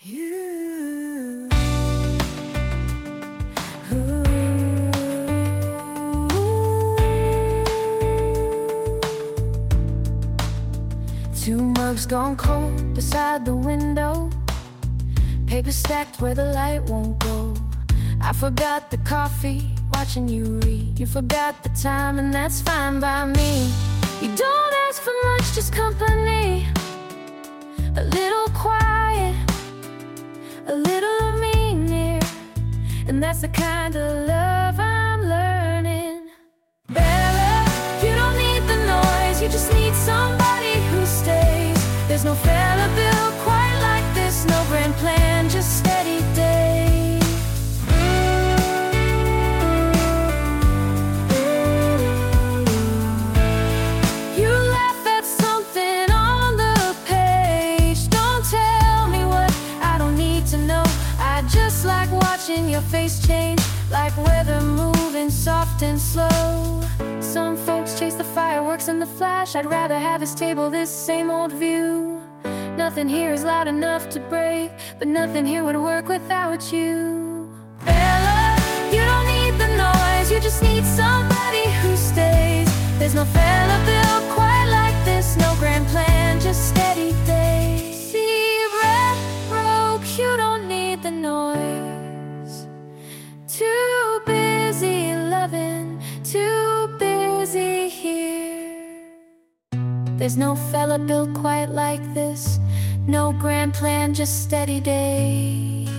You. Two mugs gone cold beside the window, paper stacked where the light won't go. I forgot the coffee, watching you read. You forgot the time, and that's fine by me. You don't ask for much, just company. A little quiet, a little of me near, and that's the kind of love I'm learning. Bella, you don't need the noise, you just need somebody who stays. There's no fella built quite like this, no grand plan, just steady days. You laugh at something on the page. Don't tell me what I don't need to know. I just like watching your face change, like weather moving soft and slow. Some folks chase the fireworks and the flash. I'd rather have this table, this same old view. Nothing here is loud enough to break, but nothing here would work without you. Bella, you don't need the noise, you just need somebody who stays. There's no fella built quite like this, no grand plan, just steady days. See, red broke, you don't need the noise. Too busy loving, too busy here. There's no fella built quite like this, no grand plan, just steady days.